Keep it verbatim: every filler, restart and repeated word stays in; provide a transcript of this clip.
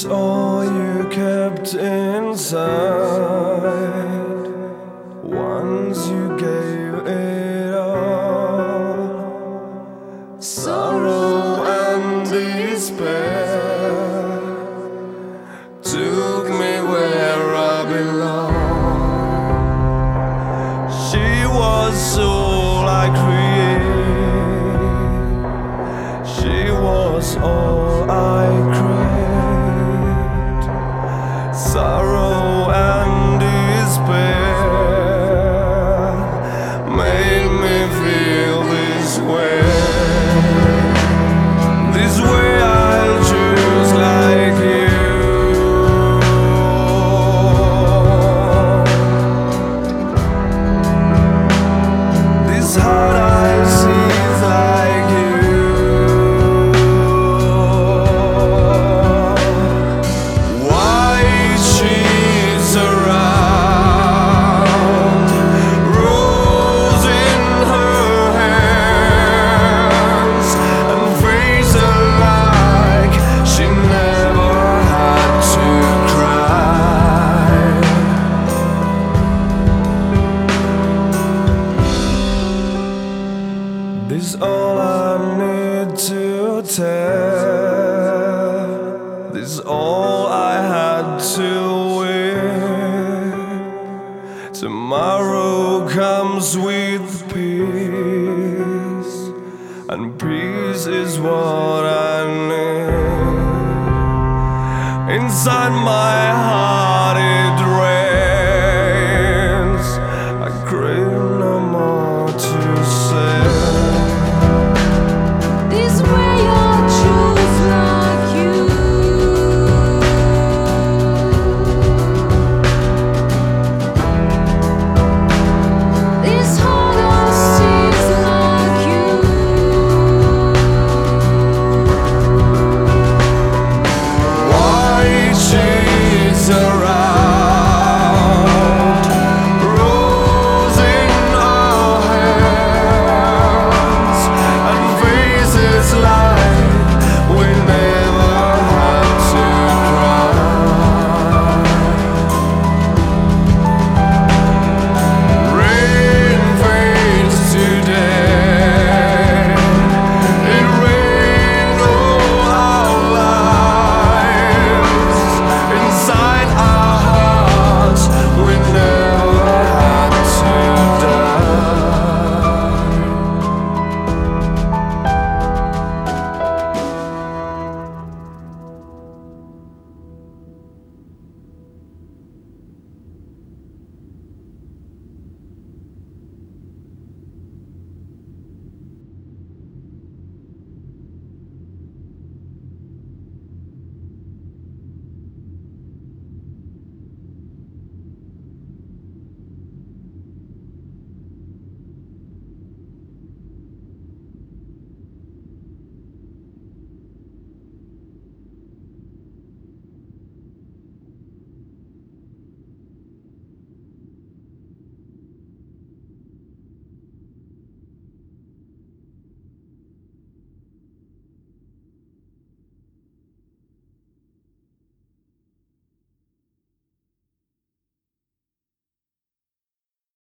This all you kept inside. Once you gave it all, sorrow and despair took me where I belong. She was all I create. She was all I crave. Sorrow and despair made me feel this way. This way I'll choose like you. This heart I see is like you. This is all I need to tell. This is all I had to win. Tomorrow comes with peace, and peace is what I need. Inside my heart